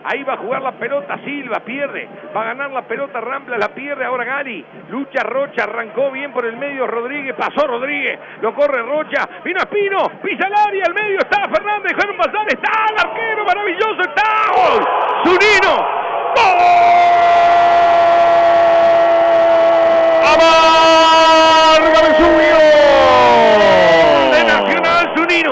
Ahí va a jugar la pelota Silva, pierde. Va a ganar la pelota Rampla, la pierde ahora Gali. Lucha Rocha, arrancó bien por el medio Rodríguez, pasó Rodríguez, lo corre Rocha, vino Espino, pisa el área, al medio está Fernández, dejaron pasar, está el arquero, maravilloso, está ¡gol! Zunino, ¡gol! ¡Amarga Vesubio! De Nacional, Zunino,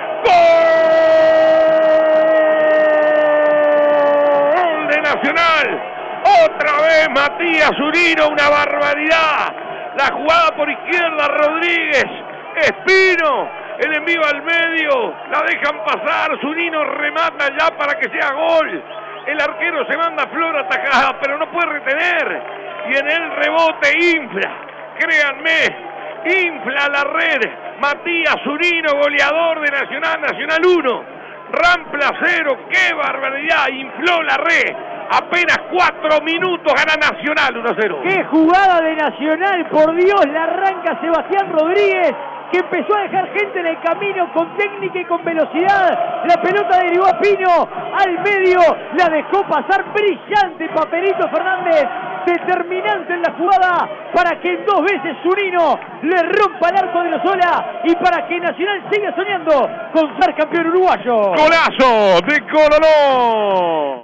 ¡gol! De Nacional, otra vez Matías Zunino, una barbaridad. La jugada por izquierda, Rodríguez, Espino, el envío al medio, la dejan pasar, Zunino remata ya para que sea gol. El arquero se manda flor atajada, pero no puede retener. Y en el rebote infla, créanme, infla la red. Matías Zunino, goleador de Nacional, Nacional 1, Rampla 0, qué barbaridad, infló la red. Apenas 4 minutos gana Nacional 1-0. ¡Qué jugada de Nacional! Por Dios, la arranca Sebastián Rodríguez, que empezó a dejar gente en el camino con técnica y con velocidad. La pelota derivó a Pino al medio, la dejó pasar brillante Paperito Fernández, determinante en la jugada para que 2 veces Zunino le rompa el arco de Lozola y para que Nacional siga soñando con ser campeón uruguayo. Golazo de Coloró.